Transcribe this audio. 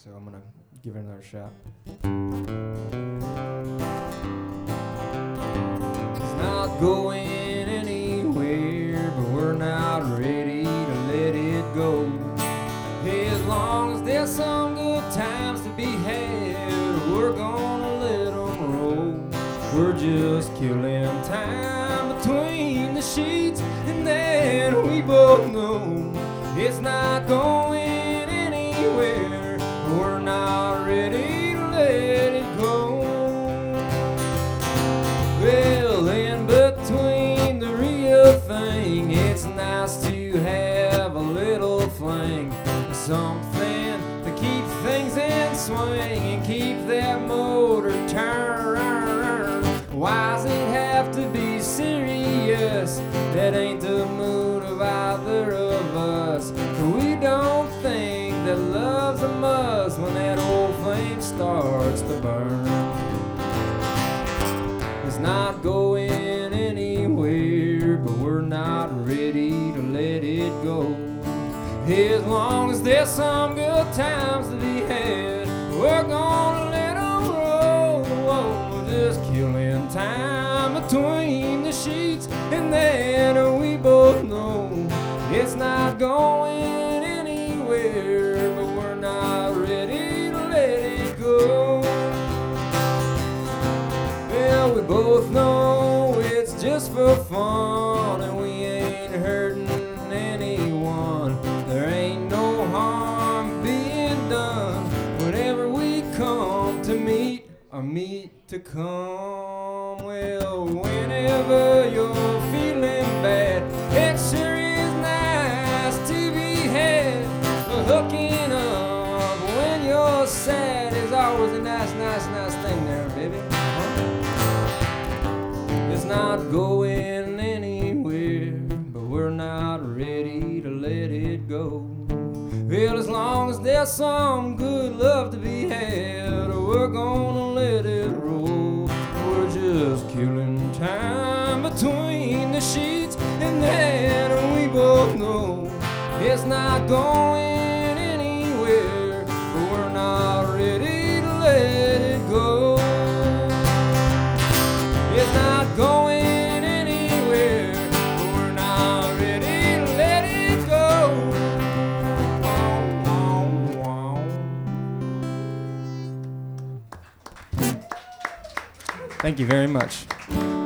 So I'm gonna give it another shot. It's not going anywhere, but we're not ready to let it go. As long as there's some good times to be had, we're gonna let them roll. We're just killing time between the sheets, and then we both know it's not going anywhere. We're not ready to let it go. Well, in between the real thing, it's nice to have a little fling, something to keep things in swing and keep that motor turned. Why's it have to be serious? That ain't the mood of either of us. We don't think that love's a must when that old flame starts to burn. It's not going anywhere, but we're not ready to let it go. As long as there's some good times to be had, we're gonna let them roll. We're just killing time between the sheets, and then we both know it's not going anywhere, but we're not ready to let it go. Well, we both know it's just for fun, and we ain't hurting anyone. There ain't no harm being done whenever we come to meet or meet to come. Well, whenever you're feeling bad, it sure is nice to be had. Hooking up when you're sad is always a nice thing there, baby. It's not going anywhere, but we're not ready to let it go. Well, as long as there's some good love to be had, we're gonna let it roll. We're just killing time between the sheets, and then we both know it's not going anywhere, but we're not ready to let it go. It's not going anywhere, but we're not ready to let it go. Thank you very much.